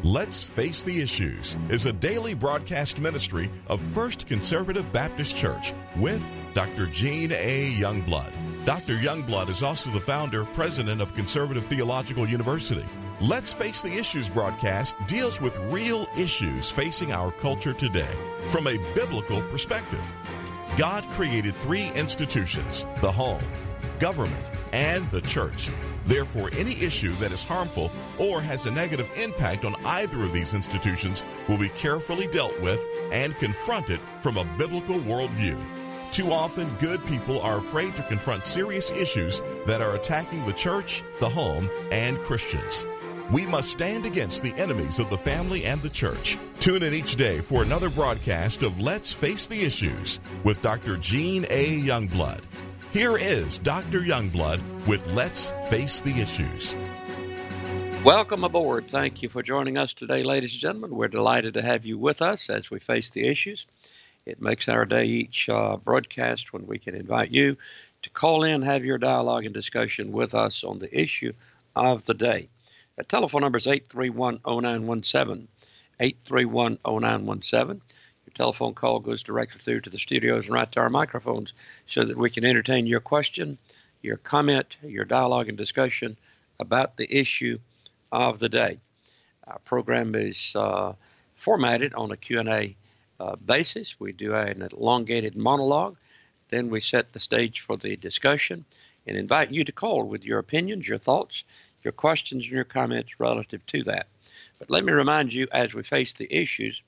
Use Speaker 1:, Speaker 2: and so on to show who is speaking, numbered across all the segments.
Speaker 1: Let's Face the Issues is a daily broadcast ministry of First Conservative Baptist Church with Dr. Gene A. Youngblood. Dr. Youngblood is also the founder, president of Conservative Theological University. Let's Face the Issues broadcast deals with real issues facing our culture today from a biblical perspective. God created three institutions: the home, government, and the church. Therefore, any issue that is harmful or has a negative impact on either of these institutions will be carefully dealt with and confronted from a biblical worldview. Too often, good people are afraid to confront serious issues that are attacking the church, the home, and Christians. We must stand against the enemies of the family and the church. Tune in each day for another broadcast of Let's Face the Issues with Dr. Gene A. Youngblood. Here is Dr. Youngblood with Let's Face the Issues.
Speaker 2: Welcome aboard. Thank you for joining us today, ladies and gentlemen. We're delighted to have you with us as we face the issues. It makes our day each broadcast when we can invite you to call in, have your dialogue and discussion with us on the issue of the day. The telephone number is 831-0917, 831-0917. Your telephone call goes directly through to the studios and right to our microphones so that we can entertain your question, your comment, your dialogue and discussion about the issue of the day. Our program is formatted on a Q&A basis. We do an elongated monologue. Then we set the stage for the discussion and invite you to call with your opinions, your thoughts, your questions, and your comments relative to that. But let me remind you, as we face the issues,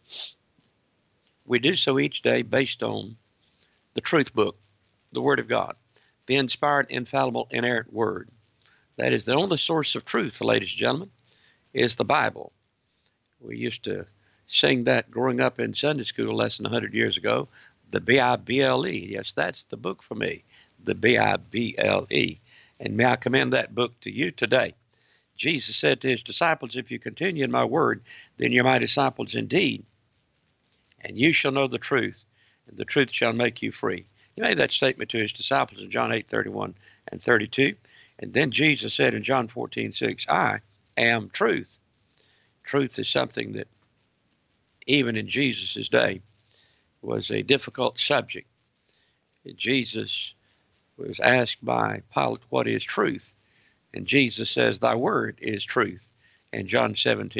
Speaker 2: we do so each day based on the truth book, the Word of God, the inspired, infallible, inerrant Word. That is the only source of truth, ladies and gentlemen, is the Bible. We used to sing that growing up in Sunday school less than 100 years ago, the B-I-B-L-E. Yes, that's the book for me, the B-I-B-L-E. And may I commend that book to you today. Jesus said to his disciples, if you continue in my word, then you're my disciples indeed. And you shall know the truth, and the truth shall make you free. He made that statement to his disciples in John 8:31 and 32. And then Jesus said in John 14:6, I am truth. Truth is something that even in Jesus' day was a difficult subject. Jesus was asked by Pilate, what is truth? And Jesus says, thy word is truth, in John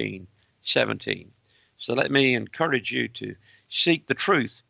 Speaker 2: 17:17. So let me encourage you to seek the truth.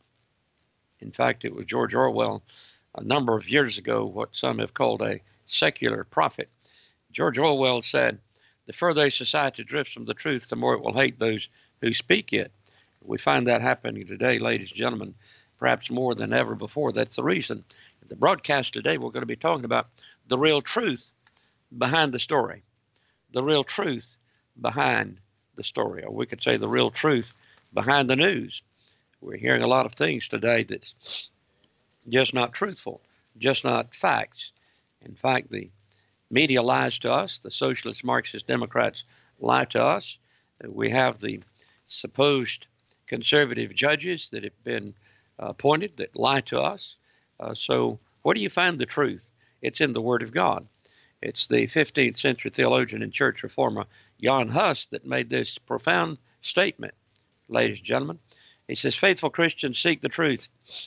Speaker 2: In fact, it was George Orwell a number of years ago, what some have called a secular prophet. George Orwell said, the further a society drifts from the truth, the more it will hate those who speak it. We find that happening today, ladies and gentlemen, perhaps more than ever before. That's the reason. In the broadcast today, we're going to be talking about the real truth behind the story, the real truth behind the story, or we could say the real truth behind the news. We're hearing a lot of things today that's just not truthful, just not facts. In fact, the media lies to us. The socialist, Marxist, Democrats lie to us. We have the supposed conservative judges that have been appointed that lie to us. So where do you find the truth? It's in the Word of God. It's the 15th century theologian and church reformer Jan Hus that made this profound statement, ladies and gentlemen. He says, faithful Christians seek the truth,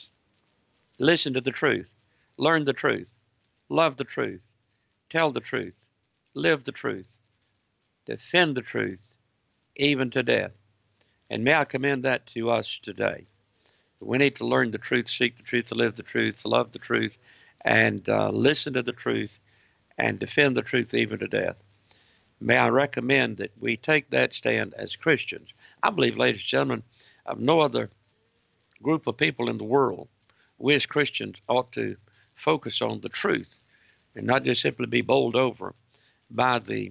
Speaker 2: listen to the truth, learn the truth, love the truth, tell the truth, live the truth, defend the truth, even to death. And may I commend that to us today. We need to learn the truth, seek the truth, to live the truth, love the truth, and listen to the truth, and defend the truth even to death. May I recommend that we take that stand as Christians. I believe, ladies and gentlemen, of no other group of people in the world, we as Christians ought to focus on the truth and not just simply be bowled over by the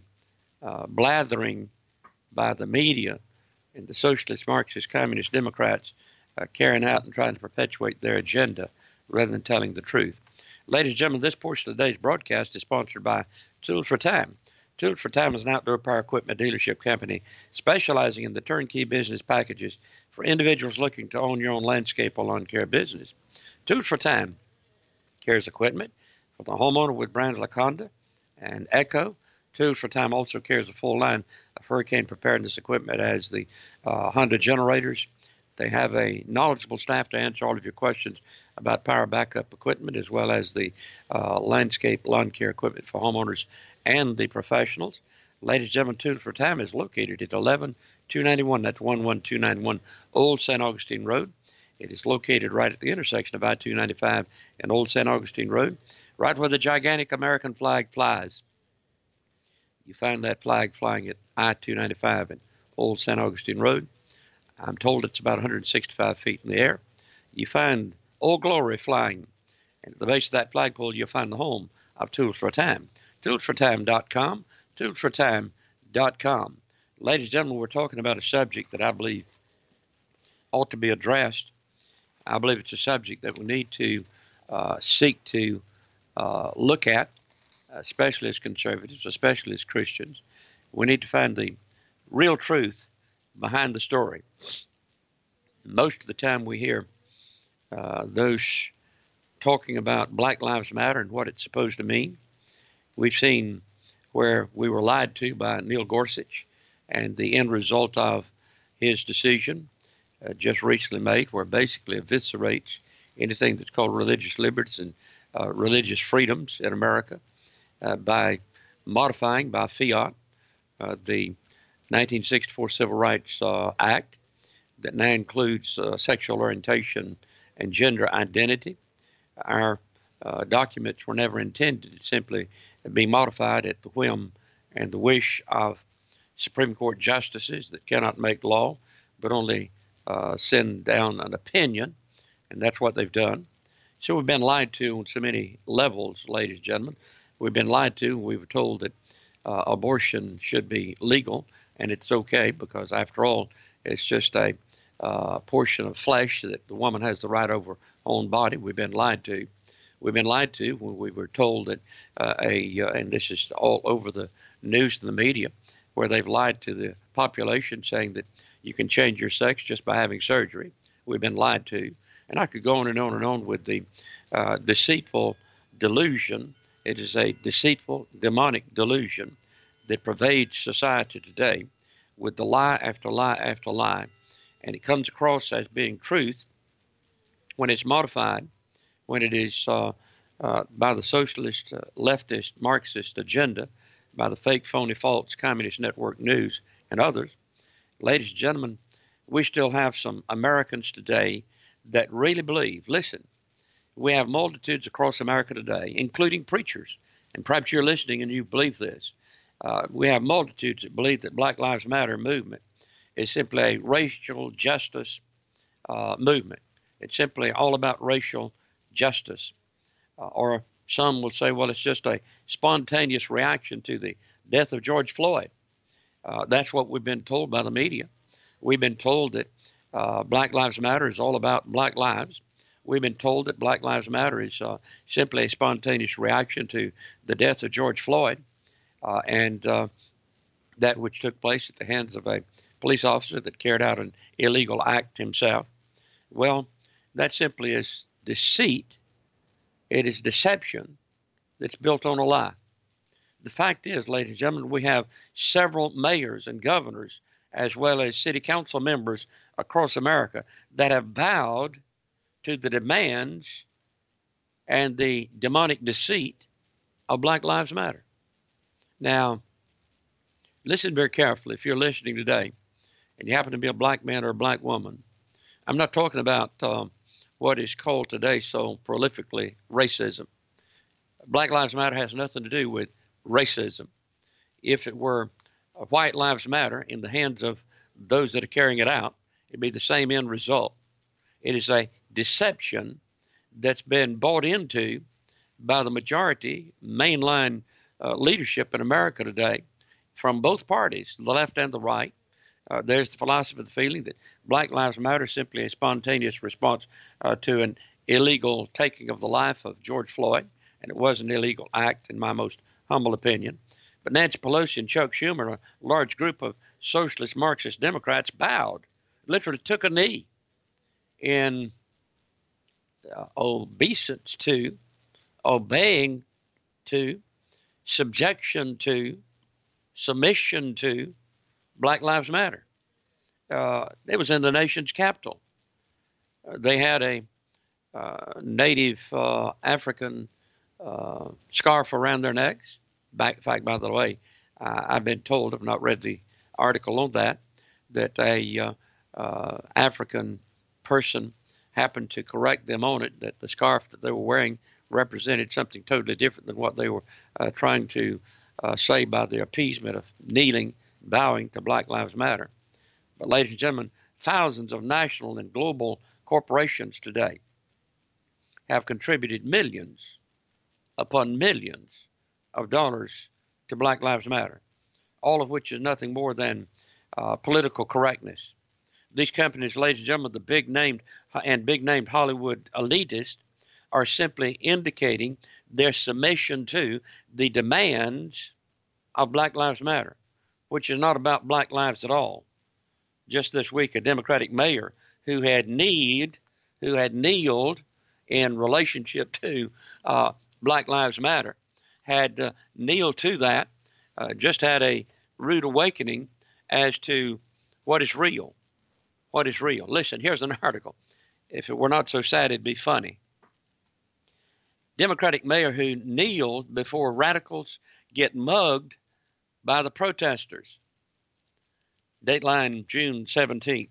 Speaker 2: blathering by the media and the socialist, Marxist, communist Democrats carrying out and trying to perpetuate their agenda rather than telling the truth. Ladies and gentlemen, this portion of today's broadcast is sponsored by Tools for Time. Tools for Time is an outdoor power equipment dealership company specializing in the turnkey business packages for individuals looking to own your own landscape or lawn care business. Tools for Time carries equipment for the homeowner with brands like Honda and Echo, Tools for Time also carries a full line of hurricane preparedness equipment as the Honda generators. They have a knowledgeable staff to answer all of your questions about power backup equipment, as well as the landscape lawn care equipment for homeowners and the professionals. Ladies and gentlemen, Tools for Time is located at 11291. That's 11291 Old St. Augustine Road. It is located right at the intersection of I-295 and Old St. Augustine Road, right where the gigantic American flag flies. You find that flag flying at I-295 and Old St. Augustine Road. I'm told it's about 165 feet in the air. You find Old Glory flying, and at the base of that flagpole, you'll find the home of Tools for Time. ToolsForTime.com, ToolsForTime.com. Ladies and gentlemen, we're talking about a subject that I believe ought to be addressed. I believe it's a subject that we need to seek to look at, especially as conservatives, especially as Christians. We need to find the real truth behind the story. Most of the time we hear those talking about Black Lives Matter and what it's supposed to mean. We've seen where we were lied to by Neil Gorsuch and the end result of his decision just recently made, where basically eviscerates anything that's called religious liberties and religious freedoms in America by modifying by fiat the 1964 Civil Rights Act that now includes sexual orientation and gender identity. Our documents were never intended to simply be modified at the whim and the wish of Supreme Court justices that cannot make law, but only send down an opinion, and that's what they've done. So we've been lied to on so many levels, ladies and gentlemen. We've been lied to. We were told that abortion should be legal, and it's okay because, after all, it's just a portion of flesh that the woman has the right over her own body. We've been lied to. We've been lied to when we were told that and this is all over the news and the media, where they've lied to the population saying that you can change your sex just by having surgery. We've been lied to. And I could go on and on and on with the deceitful delusion. It is a deceitful, demonic delusion that pervades society today with the lie after lie after lie. And it comes across as being truth when it's modified, when it is by the socialist, leftist, Marxist agenda, by the fake, phony, false Communist Network News and others. Ladies and gentlemen, we still have some Americans today that really believe, listen, we have multitudes across America today, including preachers, and perhaps you're listening and you believe this. We have multitudes that believe that Black Lives Matter movement is simply a racial justice movement. It's simply all about racial justice. Or some will say, well, it's just a spontaneous reaction to the death of George Floyd. That's what we've been told by the media. We've been told that Black Lives Matter is all about black lives. We've been told that Black Lives Matter is simply a spontaneous reaction to the death of George Floyd and that which took place at the hands of a police officer that carried out an illegal act himself. Well, that simply is deceit. It is deception that's built on a lie. The fact is, ladies and gentlemen, we have several mayors and governors, as well as city council members across America, that have bowed to the demands and the demonic deceit of Black Lives Matter. Now, listen very carefully if you're listening today and you happen to be a black man or a black woman. I'm not talking about what is called today so prolifically racism. Black Lives Matter has nothing to do with racism. If it were White Lives Matter in the hands of those that are carrying it out, it'd be the same end result. It is a deception that's been bought into by the majority mainline leadership in America today from both parties, the left and the right. There's the philosophy of the feeling that Black Lives Matter is simply a spontaneous response to an illegal taking of the life of George Floyd, and it was an illegal act in my most humble opinion. But Nancy Pelosi and Chuck Schumer, a large group of socialist Marxist Democrats, bowed, literally took a knee in obeisance to, obeying to, subjection to submission to Black Lives Matter. It was in the nation's capital. They had a native African scarf around their necks. In fact, by the way, I've been told, I've not read the article on that a African person happened to correct them on it, that the scarf that they were wearing represented something totally different than what they were trying to say by the appeasement of kneeling, bowing to Black Lives Matter. But ladies and gentlemen, thousands of national and global corporations today have contributed millions upon millions of dollars to Black Lives Matter, all of which is nothing more than political correctness. These companies, ladies and gentlemen, the big named Hollywood elitists, are simply indicating their submission to the demands of Black Lives Matter, which is not about black lives at all. Just this week, a Democratic mayor who had kneeled in relationship to Black Lives Matter had kneeled to that, just had a rude awakening as to what is real. What is real? Listen, here's an article. If it were not so sad, it'd be funny. Democratic mayor who kneeled before radicals get mugged by the protesters. Dateline June 17th.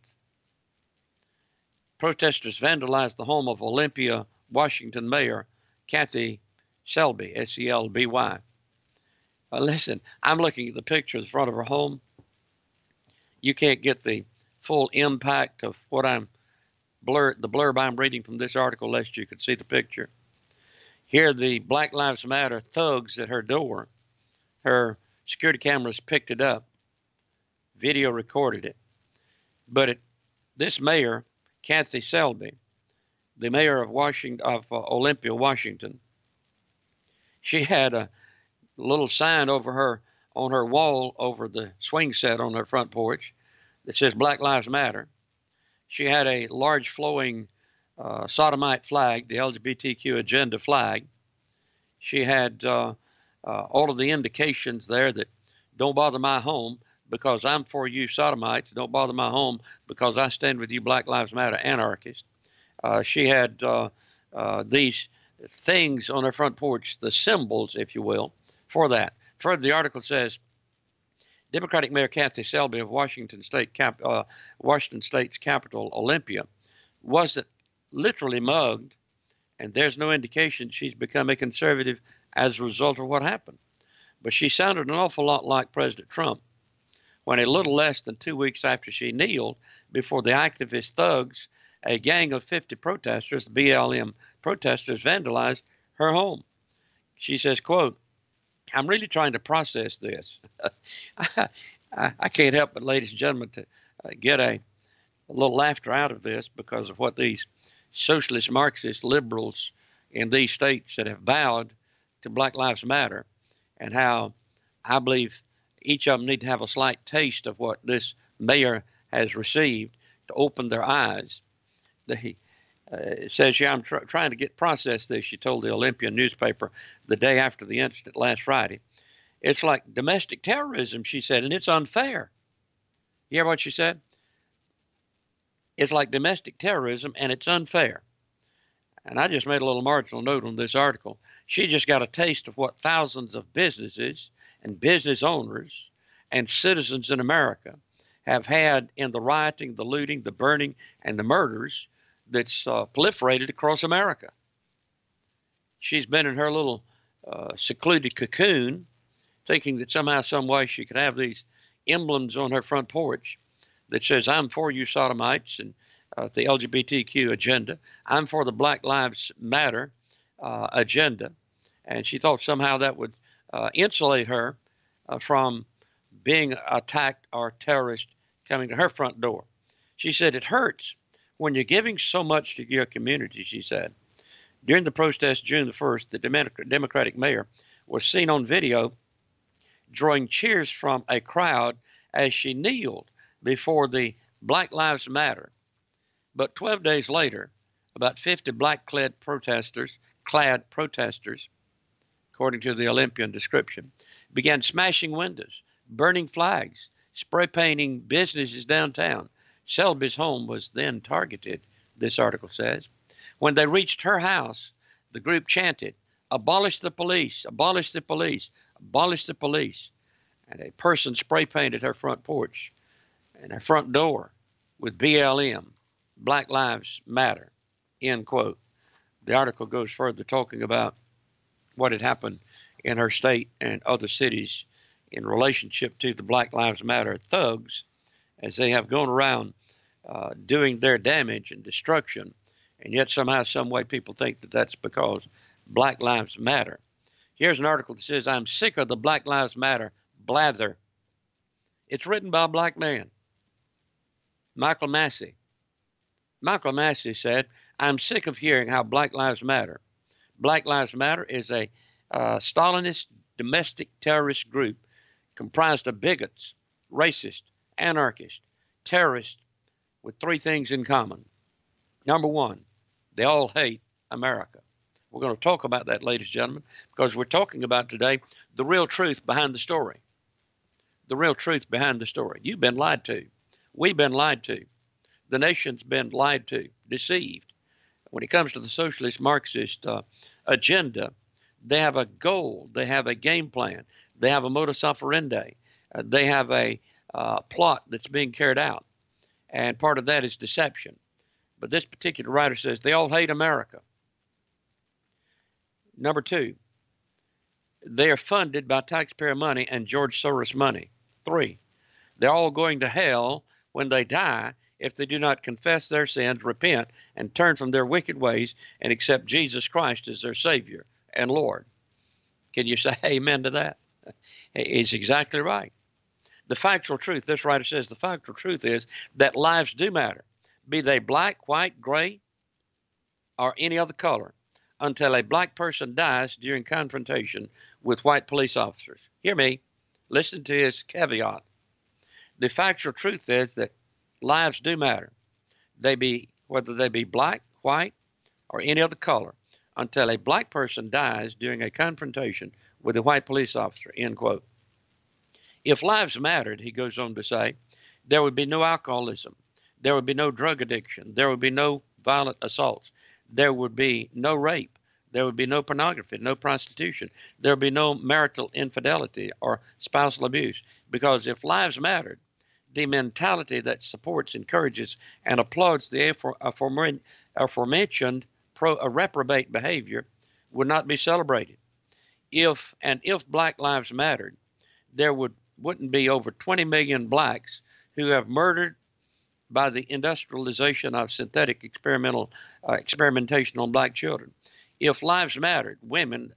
Speaker 2: Protesters vandalized the home of Olympia, Washington Mayor Kathy Selby, S-E-L-B-Y. Listen, I'm looking at the picture of the front of her home. You can't get the full impact of what the blurb I'm reading from this article, lest you could see the picture. Here, the Black Lives Matter thugs at her door. Her security cameras picked it up. Video recorded it. But this mayor, Kathy Selby, the mayor of Olympia, Washington, she had a little sign on her wall over the swing set on her front porch that says Black Lives Matter. She had a large flowing sodomite flag, the LGBTQ agenda flag. She had all of the indications there that don't bother my home because I'm for you sodomites. Don't bother my home because I stand with you Black Lives Matter anarchists. She had these things on her front porch, the symbols, if you will, for that. Further, the article says, Democratic Mayor Kathy Selby of Washington State's capital, Olympia, wasn't literally mugged, and there's no indication she's become a conservative as a result of what happened. But she sounded an awful lot like President Trump when a little less than 2 weeks after she kneeled before the activist thugs, a gang of 50 protesters, BLM protesters, vandalized her home. She says, quote, I'm really trying to process this. I can't help but, ladies and gentlemen, to get a little laughter out of this because of what these socialist Marxist liberals in these states that have bowed to Black Lives Matter, and how I believe each of them need to have a slight taste of what this mayor has received to open their eyes. It says, yeah, I'm trying to process this, she told the Olympian newspaper the day after the incident last Friday. It's like domestic terrorism, she said, and it's unfair. You hear what she said? It's like domestic terrorism, and it's unfair. And I just made a little marginal note on this article. She just got a taste of what thousands of businesses and business owners and citizens in America have had in the rioting, the looting, the burning, and the murders that's proliferated across America. She's been in her little secluded cocoon, thinking that somehow, some way she could have these emblems on her front porch that says, I'm for you sodomites and the LGBTQ agenda. I'm for the Black Lives Matter agenda. And she thought somehow that would insulate her from being attacked or terrorist coming to her front door. She said, it hurts when you're giving so much to your community, she said. During the protest June the 1st, the Democratic mayor was seen on video drawing cheers from a crowd as she kneeled before the Black Lives Matter. But 12 days later, about 50 black-clad protesters, according to the Olympian description, began smashing windows, burning flags, spray painting businesses downtown. Selby's home was then targeted, this article says. When they reached her house, the group chanted, "Abolish the police, abolish the police, abolish the police." And a person spray painted her front porch and her front door with BLM, Black Lives Matter, end quote. The article goes further talking about what had happened in her state and other cities in relationship to the Black Lives Matter thugs as they have gone around doing their damage and destruction. And yet somehow, some way, people think that that's because Black Lives Matter. Here's an article that says, "I'm sick of the Black Lives Matter blather." It's written by a black man, Michael Massey. Michael Massey said, "I'm sick of hearing how Black Lives Matter. Black Lives Matter is a Stalinist domestic terrorist group comprised of bigots, racists, anarchists, terrorists with three things in common. Number one, they all hate America." We're going to talk about that, ladies and gentlemen, because we're talking about today the real truth behind the story. The real truth behind the story. You've been lied to. We've been lied to. The nation's been lied to, deceived. When it comes to the socialist Marxist agenda, they have a goal. They have a game plan. They have a modus operandi. They have a plot that's being carried out. And part of that is deception. But this particular writer says they all hate America. Number two, they are funded by taxpayer money and George Soros money. Three, they're all going to hell when they die if they do not confess their sins, repent, and turn from their wicked ways and accept Jesus Christ as their Savior and Lord. Can you say amen to that? It's exactly right. The factual truth, this writer says, the factual truth is that lives do matter, be they black, white, gray, or any other color, until a black person dies during confrontation with white police officers. Hear me. Listen to his caveat. The factual truth is that lives do matter. Whether they be black, white, or any other color, until a black person dies during a confrontation with a white police officer, end quote. If lives mattered, he goes on to say, there would be no alcoholism. There would be no drug addiction. There would be no violent assaults. There would be no rape. There would be no pornography, no prostitution. There would be no marital infidelity or spousal abuse. Because if lives mattered, the mentality that supports, encourages, and applauds the aforementioned reprobate behavior would not be celebrated. If Black Lives mattered, there wouldn't be over 20 million blacks who have murdered by the industrialization of synthetic experimentation on black children. If lives mattered, women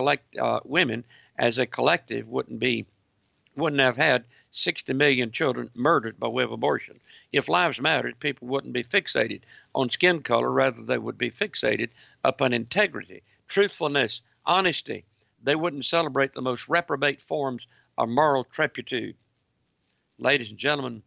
Speaker 2: as a collective wouldn't have had 60 million children murdered by way of abortion. If lives mattered, people wouldn't be fixated on skin color, rather they would be fixated upon integrity, truthfulness, honesty. They wouldn't celebrate the most reprobate forms of moral turpitude. Ladies and gentlemen,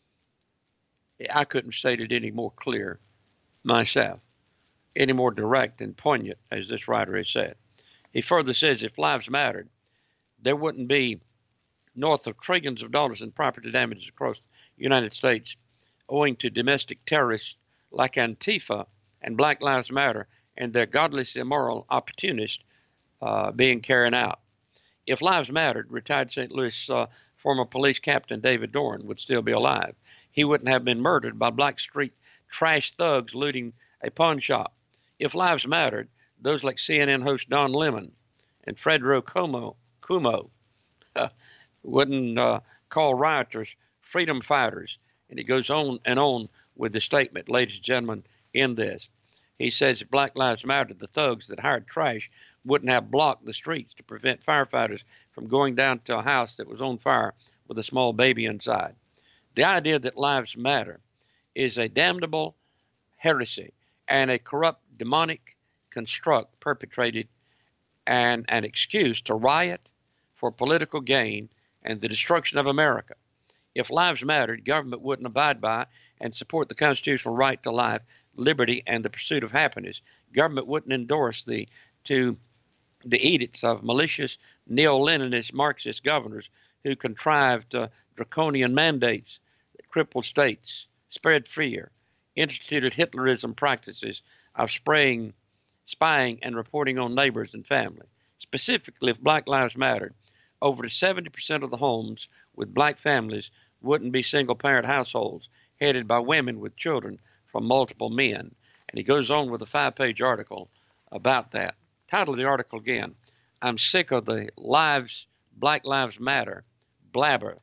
Speaker 2: I couldn't state it any more clear myself, any more direct and poignant, as this writer has said. He further says, if lives mattered, there wouldn't be north of trillions of dollars in property damages across the United States owing to domestic terrorists like Antifa and Black Lives Matter and their godless, immoral opportunists being carried out. If lives mattered, retired St. Louis former police captain David Dorn would still be alive. He wouldn't have been murdered by Black Street trash thugs looting a pawn shop. If lives mattered, those like CNN host Don Lemon and Fredro Cuomo wouldn't call rioters freedom fighters. And he goes on and on with the statement, ladies and gentlemen, in this. He says if Black Lives Matter, the thugs that hired trash wouldn't have blocked the streets to prevent firefighters from going down to a house that was on fire with a small baby inside. The idea that lives matter is a damnable heresy and a corrupt demonic construct perpetrated and an excuse to riot for political gain and the destruction of America. If lives mattered, government wouldn't abide by and support the constitutional right to life, liberty, and the pursuit of happiness. Government wouldn't endorse the edicts of malicious neo-Leninist Marxist governors who contrived draconian mandates that crippled states, spread fear, instituted Hitlerism practices of spying and reporting on neighbors and family. Specifically, if Black Lives Mattered, over 70% of the homes with black families wouldn't be single-parent households headed by women with children from multiple men. And he goes on with a 5-page article about that. Title of the article again, I'm sick of the Black Lives Matter, blather,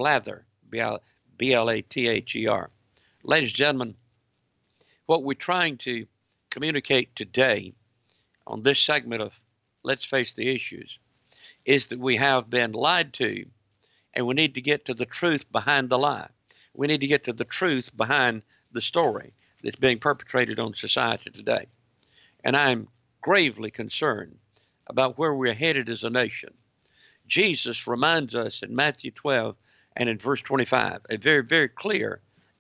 Speaker 2: B-L-A-T-H-E-R. Ladies and gentlemen, what we're trying to communicate today on this segment of Let's Face the Issues is that we have been lied to, and we need to get to the truth behind the lie. We need to get to the truth behind the story that's being perpetrated on society today. And I'm gravely concerned about where we're headed as a nation. Jesus reminds us in Matthew 12 and in verse 25, a very, very clear,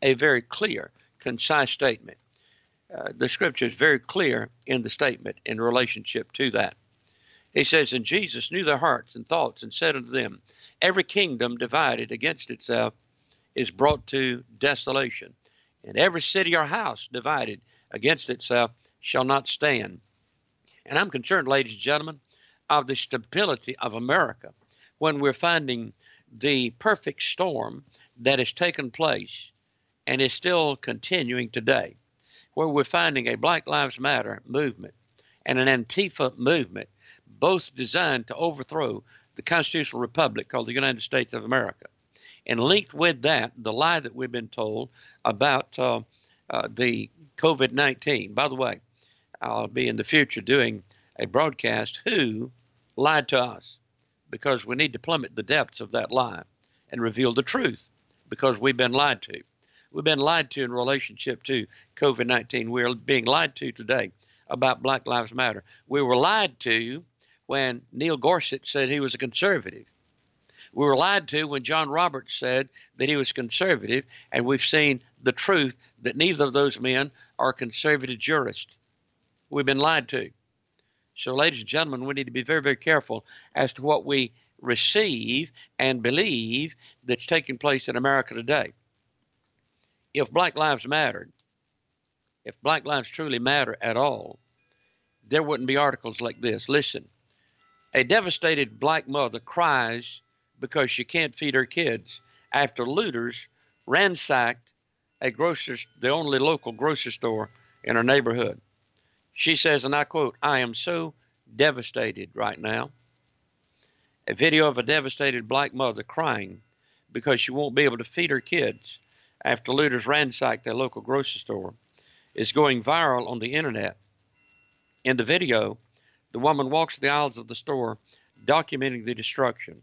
Speaker 2: concise statement. The scripture is very clear in the statement in relationship to that. He says, and Jesus knew their hearts and thoughts and said unto them, every kingdom divided against itself is brought to desolation, and every city or house divided against itself shall not stand. And I'm concerned, ladies and gentlemen, of the stability of America when we're finding the perfect storm that has taken place and is still continuing today, where we're finding a Black Lives Matter movement and an Antifa movement, both designed to overthrow the constitutional republic called the United States of America. And linked with that, the lie that we've been told about the COVID-19. By the way, I'll be in the future doing a broadcast who lied to us, because we need to plummet the depths of that lie and reveal the truth, because we've been lied to. We've been lied to in relationship to COVID-19. We're being lied to today about Black Lives Matter. We were lied to when Neil Gorsuch said he was a conservative. We were lied to when John Roberts said that he was conservative, and we've seen the truth that neither of those men are conservative jurists. We've been lied to. So, ladies and gentlemen, we need to be very, very careful as to what we receive and believe that's taking place in America today. If Black Lives mattered, if Black lives truly matter at all, there wouldn't be articles like this. Listen, a devastated black mother cries because she can't feed her kids after looters ransacked the only local grocery store in her neighborhood. She says, and I quote, I am so devastated right now. A video of a devastated black mother crying because she won't be able to feed her kids after looters ransacked a local grocery store is going viral on the internet. In the video, the woman walks the aisles of the store documenting the destruction.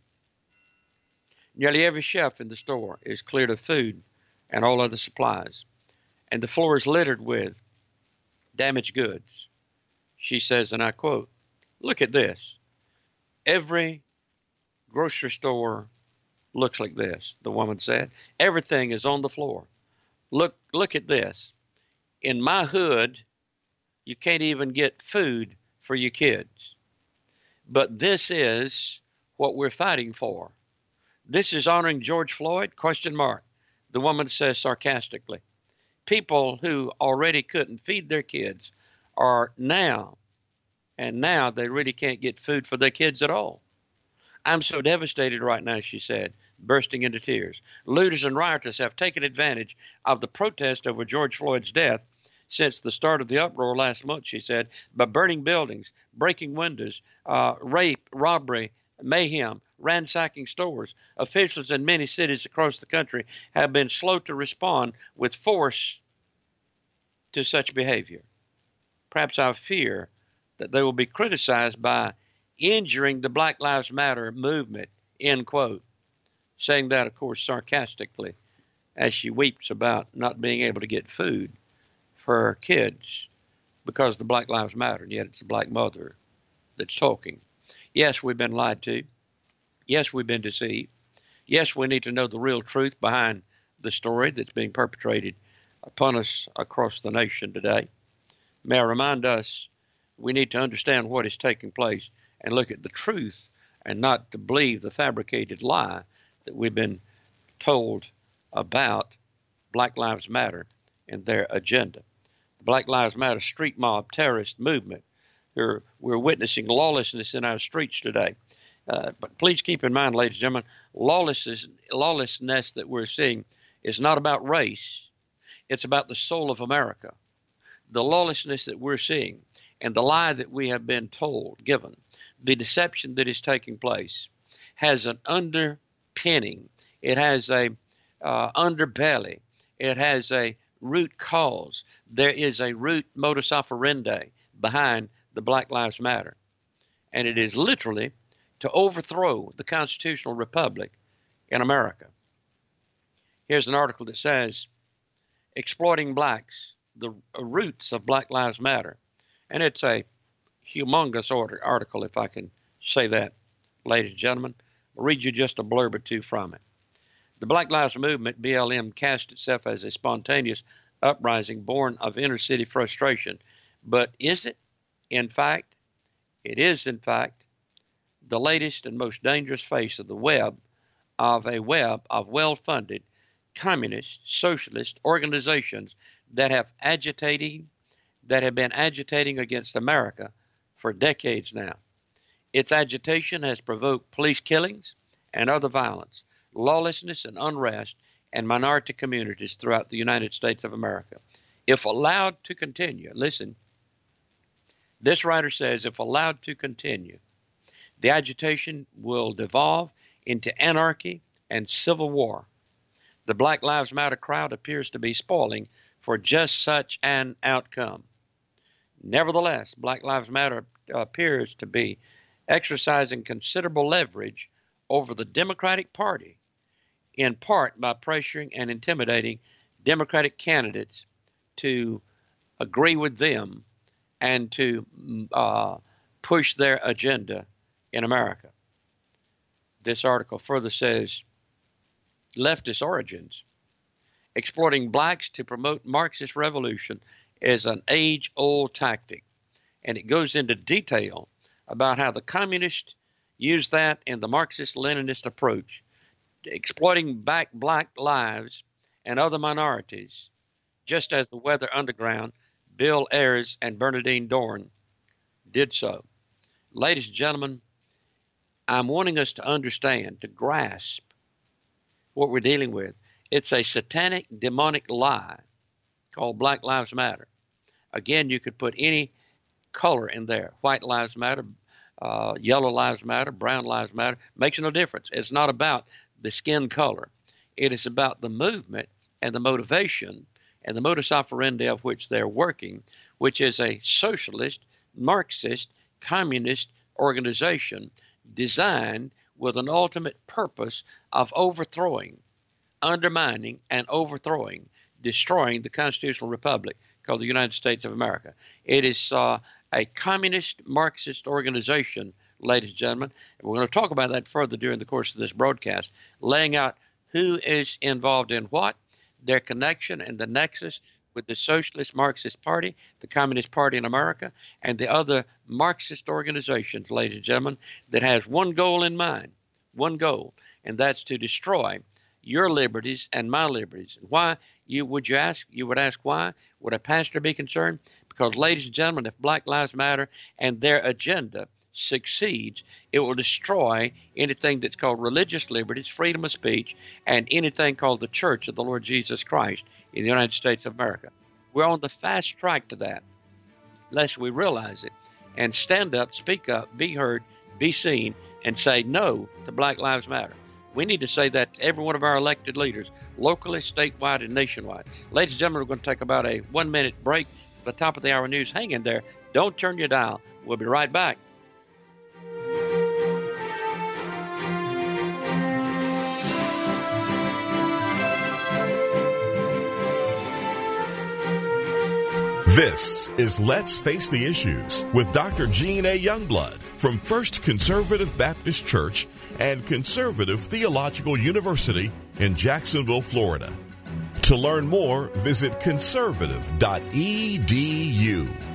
Speaker 2: Nearly every shelf in the store is cleared of food and all other supplies, and the floor is littered with damaged goods. She says, and I quote, look at this. Every grocery store looks like this, the woman said. Everything is on the floor. Look at this. In my hood, you can't even get food for your kids. But this is what we're fighting for. This is honoring George Floyd? Question mark. The woman says sarcastically. People who already couldn't feed their kids are now they really can't get food for their kids at all. I'm so devastated right now, she said, bursting into tears. Looters and rioters have taken advantage of the protest over George Floyd's death since the start of the uproar last month, she said, by burning buildings, breaking windows, rape, robbery, mayhem, ransacking stores. Officials in many cities across the country have been slow to respond with force to such behavior. Perhaps I fear that they will be criticized by injuring the Black Lives Matter movement, end quote. Saying that, of course, sarcastically, as she weeps about not being able to get food for her kids because the Black Lives Matter, and yet it's a black mother that's talking. Yes, we've been lied to. Yes, we've been deceived. Yes, we need to know the real truth behind the story that's being perpetrated upon us across the nation today. May I remind us, we need to understand what is taking place and look at the truth and not to believe the fabricated lie that we've been told about Black Lives Matter and their agenda. The Black Lives Matter street mob terrorist movement. We're witnessing lawlessness in our streets today. But please keep in mind, ladies and gentlemen, lawlessness that we're seeing is not about race. It's about the soul of America. The lawlessness that we're seeing and the lie that we have been given, the deception that is taking place has an underpinning. It has a underbelly. It has a root cause. There is a root modus operandi behind the Black Lives Matter. And it is literally to overthrow the constitutional republic in America. Here's an article that says, exploiting blacks, the roots of Black Lives Matter. And it's a humongous article, if I can say that, ladies and gentlemen. I'll read you just a blurb or two from it. The Black Lives Movement, BLM, cast itself as a spontaneous uprising born of inner city frustration. But is it, in fact, it is, in fact, the latest and most dangerous face of the web of well-funded communist, socialist organizations that have been agitating against America for decades now. Its agitation has provoked police killings and other violence, lawlessness and unrest in minority communities throughout the United States of America. If allowed to continue, listen, this writer says, if allowed to continue, the agitation will devolve into anarchy and civil war. The Black Lives Matter crowd appears to be spoiling for just such an outcome. Nevertheless, Black Lives Matter appears to be exercising considerable leverage over the Democratic Party, in part by pressuring and intimidating Democratic candidates to agree with them and to push their agenda in America. This article further says, leftist origins. Exploiting blacks to promote Marxist revolution is an age-old tactic. And it goes into detail about how the communists use that in the Marxist-Leninist approach, exploiting back black lives and other minorities, just as the Weather Underground, Bill Ayers, and Bernardine Dohrn did so. Ladies and gentlemen, I'm wanting us to understand, to grasp what we're dealing with. It's a satanic, demonic lie called Black Lives Matter. Again, you could put any color in there. White lives matter, yellow lives matter, brown lives matter. Makes no difference. It's not about the skin color. It is about the movement and the motivation and the modus operandi of which they're working, which is a socialist, Marxist, communist organization designed with an ultimate purpose of overthrowing, undermining, and overthrowing, destroying the constitutional republic called the United States of America. It is a communist Marxist organization, ladies and gentlemen. And we're going to talk about that further during the course of this broadcast, laying out who is involved in what, their connection and the nexus with the Socialist Marxist Party, the Communist Party in America, and the other Marxist organizations, ladies and gentlemen, that has one goal in mind, one goal, and that's to destroy your liberties and my liberties. Why? You would ask why? Would a pastor be concerned? Because, ladies and gentlemen, if Black Lives Matter and their agenda succeeds, it will destroy anything that's called religious liberties, freedom of speech, and anything called the Church of the Lord Jesus Christ in the United States of America. We're on the fast track to that, lest we realize it, and stand up, speak up, be heard, be seen, and say no to Black Lives Matter. We need to say that to every one of our elected leaders, locally, statewide, and nationwide. Ladies and gentlemen, we're going to take about a 1-minute break at the top of the hour news. Hang in there. Don't turn your dial. We'll be right back.
Speaker 1: This is Let's Face the Issues with Dr. Gene A. Youngblood from First Conservative Baptist Church and Conservative Theological University in Jacksonville, Florida. To learn more, visit conservative.edu.